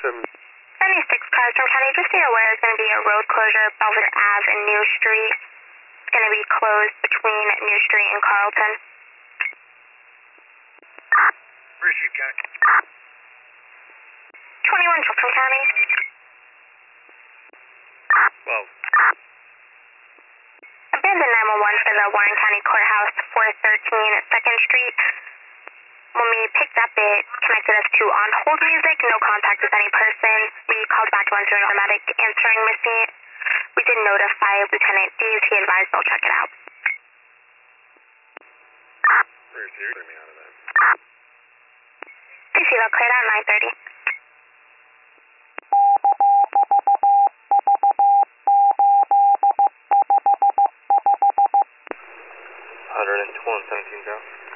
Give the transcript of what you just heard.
76 cars from County. Just so you're aware, there's going to be a road closure, Belvedere Ave and New Street. It's going to be closed between New Street and Carlton. Where is she, County? 21 Fulton County. 12. Abandon 911 for the Warren County Courthouse, 413 2nd Street. When we picked up, it connected us to on hold music, no contact with any person. We called back once to an automatic answering machine. We did notify Lieutenant Dees. He advised they'll check it out. Where's here? Get me out of that. PC, they'll clear out 9:30. $112.17 South.